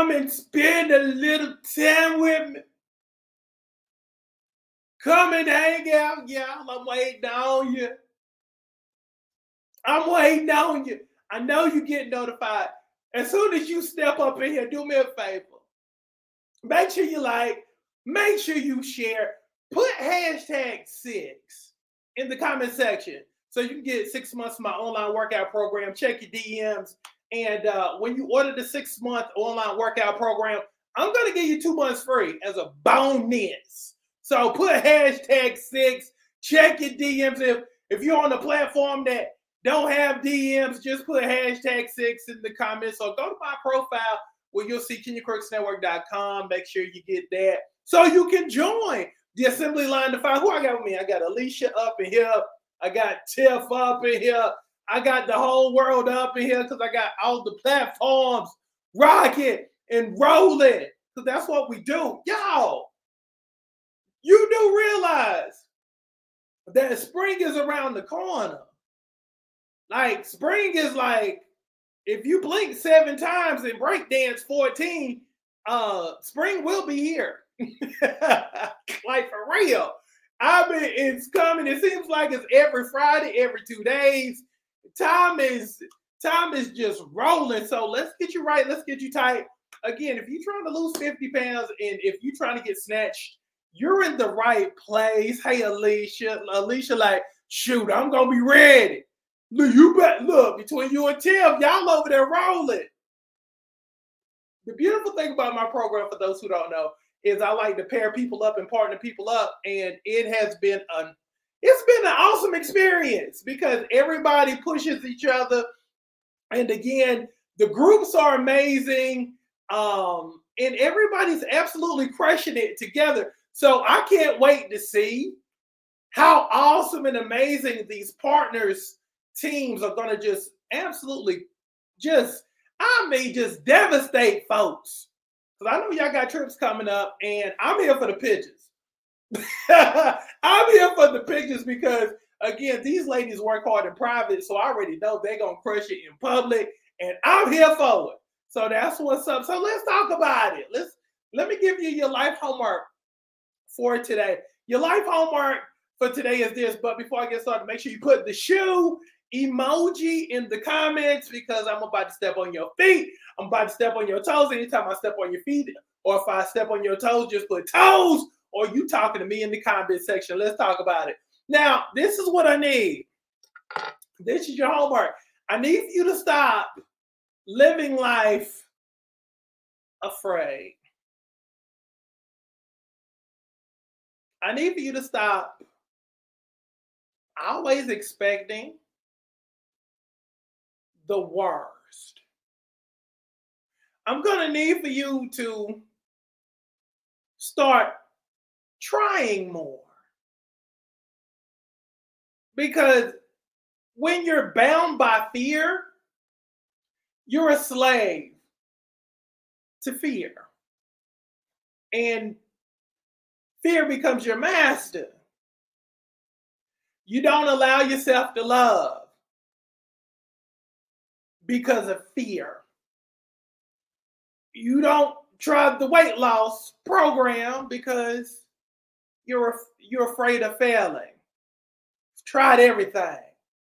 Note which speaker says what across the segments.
Speaker 1: Come and spend a little time with me. Come and hang out, y'all. I'm waiting on you. I'm waiting on you. I know you get notified. As soon as you step up in here, do me a favor. Make sure you like, make sure you share. Put #6 in the comment section so you can get 6 months of my online workout program. Check your DMs. And when you order the 6-month online workout program, I'm going to give you 2 months free as a bonus. So put #6. Check your DMs. If you're on a platform that don't have DMs, just put #6 in the comments. So go to my profile where you'll see KenyaCrooksNetwork.com. Make sure you get that so you can join the assembly line to find who I got with me. I got Alicia up in here. I got Tiff up in here. I got the whole world up in here because I got all the platforms rocking and rolling. Because that's what we do. Y'all, you do realize that spring is around the corner. Like, spring is like, if you blink 7 times and breakdance 14, spring will be here. Like, for real. I mean, it's coming. It seems like it's every Friday, every 2 days. Time is just rolling. So let's get you right. Let's get you tight. Again, if you're trying to lose 50 pounds and if you're trying to get snatched, you're in the right place. Hey, Alicia. Alicia, like, shoot, I'm going to be ready. Look, you bet. Look, between you and Tim, y'all over there rolling. The beautiful thing about my program, for those who don't know, is I like to pair people up and partner people up, and it has been an awesome experience because everybody pushes each other, and again, the groups are amazing, and everybody's absolutely crushing it together. So I can't wait to see how awesome and amazing these partners teams are going to just absolutely just devastate folks. Because I know y'all got trips coming up, and I'm here for the pictures. I'm here for the pictures because, again, these ladies work hard in private, so I already know they're going to crush it in public, and I'm here for it. So that's what's up. So let's talk about it. Let me give you your life homework for today. Your life homework for today is this, but before I get started, make sure you put the shoe emoji in the comments because I'm about to step on your feet. I'm about to step on your toes. Anytime I step on your feet or if I step on your toes, just put toes or you talking to me in the comment section. Let's talk about it. Now, this is what I need. This is your homework. I need you to stop living life afraid. I need for you to stop always expecting the worst. I'm going to need for you to start trying more. Because when you're bound by fear, you're a slave to fear. And fear becomes your master. You don't allow yourself to love because of fear. You don't try the weight loss program because you're afraid of failing. You've tried everything.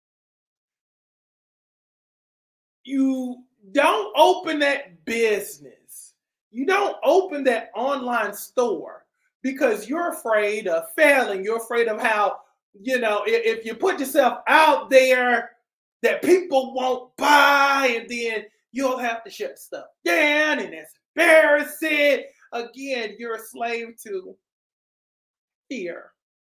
Speaker 1: You don't open that business. You don't open that online store because you're afraid of failing. You're afraid of how, if you put yourself out there, that people won't buy, and then you'll have to shut stuff down, and that's embarrassing. Again, you're a slave to fear.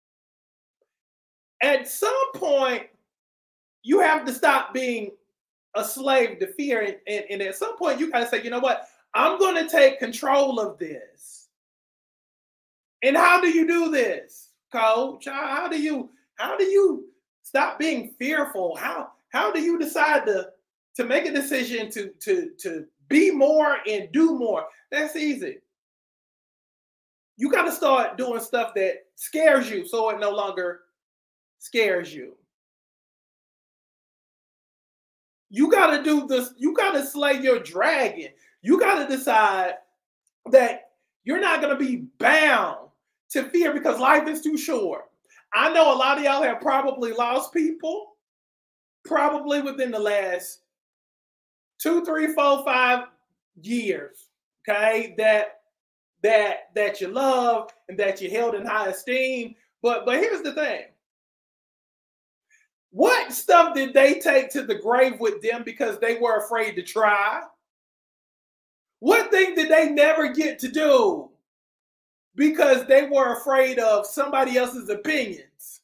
Speaker 1: At some point, you have to stop being a slave to fear, and at some point, you gotta say, you know what? I'm going to take control of this. And how do you do this, Coach? How do you stop being fearful? How do you decide to make a decision to be more and do more? That's easy. You got to start doing stuff that scares you so it no longer scares you. You got to do this. You got to slay your dragon. You got to decide that you're not going to be bound to fear because life is too short. I know a lot of y'all have probably lost people, probably within the last 2, 3, 4, 5 years. Okay, that you love and that you held in high esteem. But here's the thing. What stuff did they take to the grave with them because they were afraid to try? What thing did they never get to do because they were afraid of somebody else's opinions?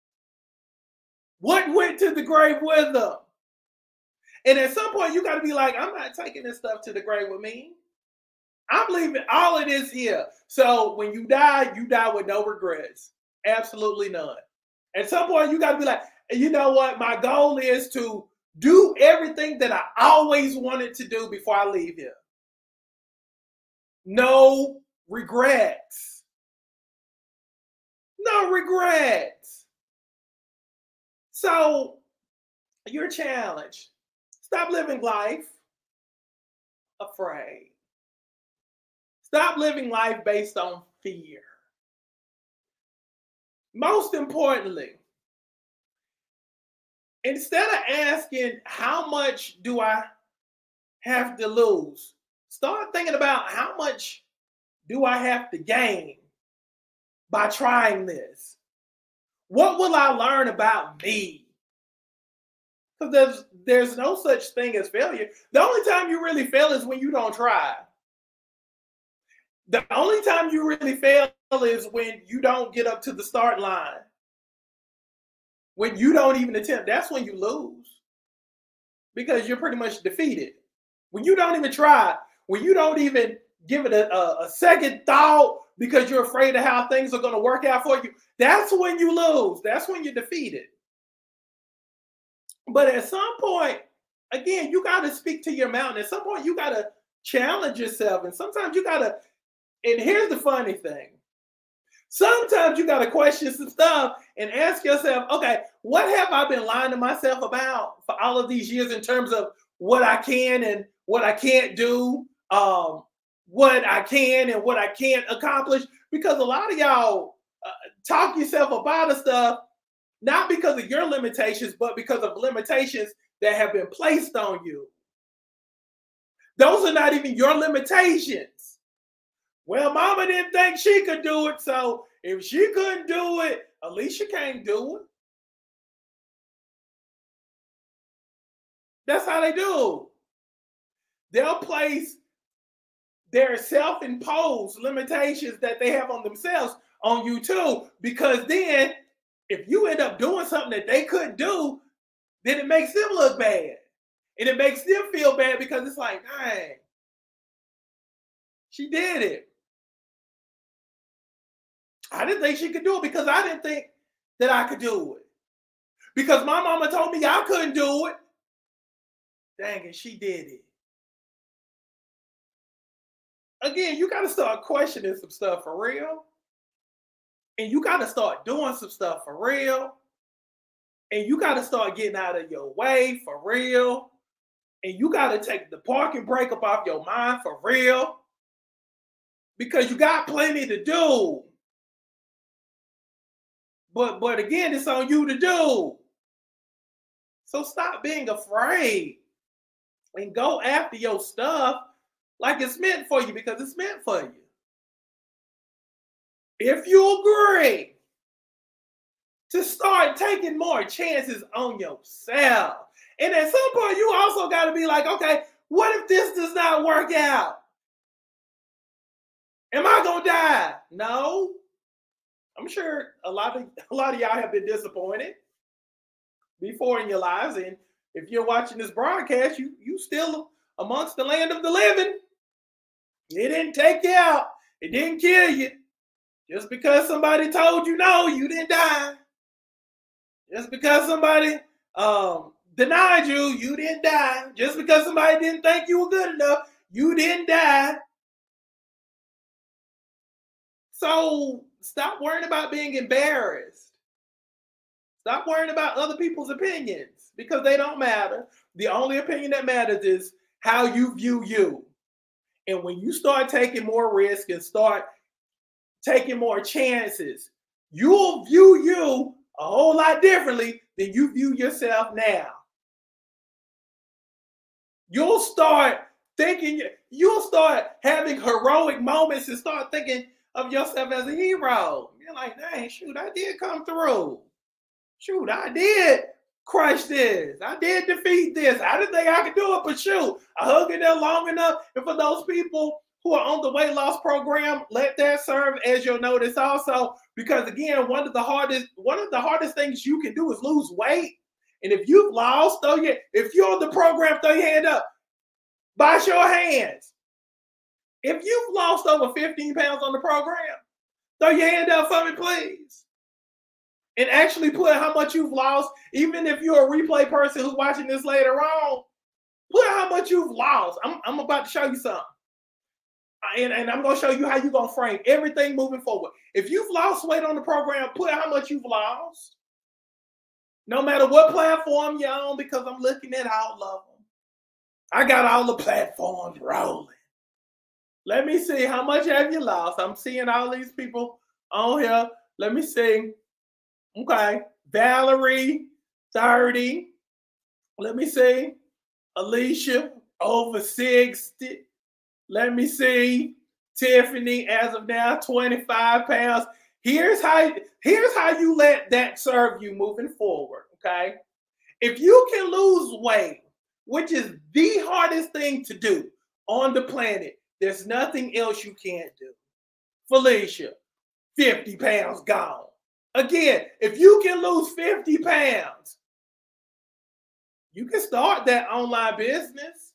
Speaker 1: What went to the grave with them? And at some point, you got to be like, I'm not taking this stuff to the grave with me. I'm leaving all of this here. So when you die with no regrets. Absolutely none. At some point, you got to be like, you know what? My goal is to do everything that I always wanted to do before I leave here. No regrets. No regrets. So, your challenge. Stop living life afraid. Stop living life based on fear. Most importantly, instead of asking, how much do I have to lose? Start thinking about, how much do I have to gain by trying this? What will I learn about me? Because there's no such thing as failure. The only time you really fail is when you don't try. The only time you really fail is when you don't get up to the start line. When you don't even attempt, that's when you lose. Because you're pretty much defeated. When you don't even try, when you don't even give it a second thought because you're afraid of how things are going to work out for you, that's when you lose. That's when you're defeated. But at some point, again, you got to speak to your mountain. At some point, you got to challenge yourself. And sometimes you got to, and here's the funny thing. Sometimes you got to question some stuff and ask yourself, okay, what have I been lying to myself about for all of these years in terms of what I can and what I can't do, what I can and what I can't accomplish? Because a lot of y'all talk yourself about the stuff, not because of your limitations, but because of limitations that have been placed on you. Those are not even your limitations. Well, mama didn't think she could do it, so if she couldn't do it, Alicia can't do it. That's how they do. They'll place their self-imposed limitations that they have on themselves on you too, because then if you end up doing something that they couldn't do, then it makes them look bad. And it makes them feel bad because it's like, dang, she did it. I didn't think she could do it because I didn't think that I could do it. Because my mama told me I couldn't do it. Dang it, she did it. Again, you got to start questioning some stuff for real. And you got to start doing some stuff for real. And you got to start getting out of your way for real. And you got to take the parking brake up off your mind for real. Because you got plenty to do. But again, it's on you to do. So stop being afraid and go after your stuff like it's meant for you, because it's meant for you. If you agree to start taking more chances on yourself, and at some point you also got to be like, okay, what if this does not work out? Am I gonna die? No. I'm sure a lot of y'all have been disappointed before in your lives, and if you're watching this broadcast, you still amongst the land of the living. It didn't take you out. It didn't kill you. Just because somebody told you no, you didn't die. Just because somebody denied you, you didn't die. Just because somebody didn't think you were good enough, you didn't die. So stop worrying about being embarrassed. Stop worrying about other people's opinions because they don't matter. The only opinion that matters is how you view you. And when you start taking more risk and start taking more chances, you'll view you a whole lot differently than you view yourself now. You'll start thinking, you'll start having heroic moments and start thinking of yourself as a hero. You're like, dang, shoot, I did come through. Shoot, I did crush this. I did defeat this. I didn't think I could do it, but shoot, I hung in there long enough. And for those people who are on the weight loss program, let that serve as your notice also. Because again, one of the hardest things you can do is lose weight. And if you've lost, if you're on the program, throw your hand up. By show of hands. If you've lost over 15 pounds on the program, throw your hand up for me, please. And actually put how much you've lost. Even if you're a replay person who's watching this later on, put how much you've lost. I'm about to show you something. And I'm going to show you how you're going to frame everything moving forward. If you've lost weight on the program, put how much you've lost. No matter what platform you're on, because I'm looking at all of them. I got all the platforms rolling. Let me see, how much have you lost? I'm seeing all these people on here. Let me see. Okay. Valerie, 30. Let me see. Alicia, over 60. Let me see. Tiffany, as of now, 25 pounds. Here's how you let that serve you moving forward, okay? If you can lose weight, which is the hardest thing to do on the planet, there's nothing else you can't do. Felicia, 50 pounds gone. Again, if you can lose 50 pounds, you can start that online business.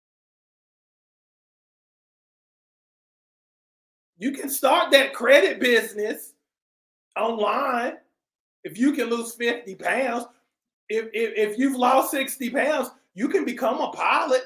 Speaker 1: You can start that credit business online if you can lose 50 pounds. If you've lost 60 pounds, you can become a pilot.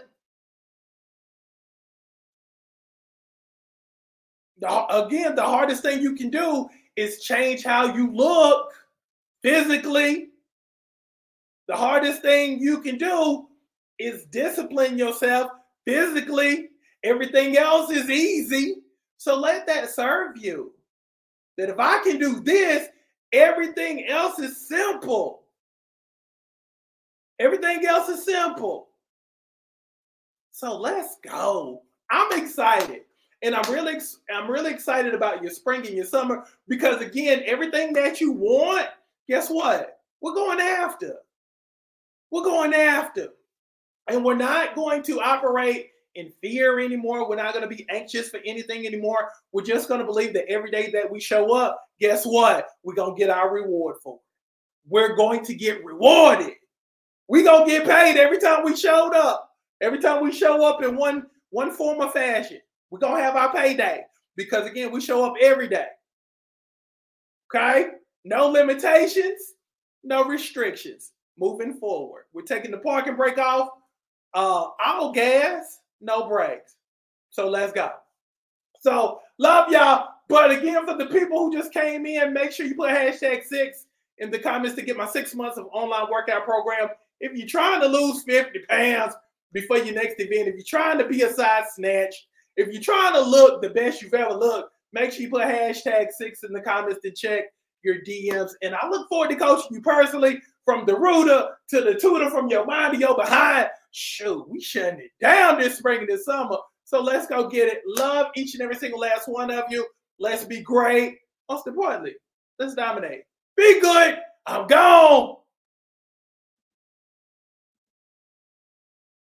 Speaker 1: Again, the hardest thing you can do is change how you look physically. The hardest thing you can do is discipline yourself physically. Everything else is easy. So let that serve you. That if I can do this, everything else is simple. Everything else is simple. So let's go. I'm excited. And I'm really excited about your spring and your summer because, again, everything that you want, guess what? We're going after. We're going after. And we're not going to operate in fear anymore. We're not going to be anxious for anything anymore. We're just going to believe that every day that we show up, guess what? We're going to get our reward for it. We're going to get rewarded. We're going to get paid every time we showed up. Every time we show up in one form or fashion. We're going to have our payday because, again, we show up every day. Okay? No limitations, no restrictions. Moving forward. We're taking the parking brake off. All gas, no brakes. So let's go. So love y'all. But again, for the people who just came in, make sure you put #6 in the comments to get my 6 months of online workout program. If you're trying to lose 50 pounds before your next event, if you're trying to be a side snatch, if you're trying to look the best you've ever looked, make sure you put #6 in the comments to check your DMs. And I look forward to coaching you personally, from the rooter to the tutor, from your mind to your behind. Shoot, we shutting it down this spring and this summer. So let's go get it. Love each and every single last one of you. Let's be great. Most importantly, let's dominate. Be good. I'm gone.